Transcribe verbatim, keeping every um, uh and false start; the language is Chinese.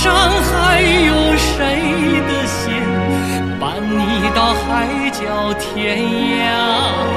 上还有谁的线，伴你到海角天涯？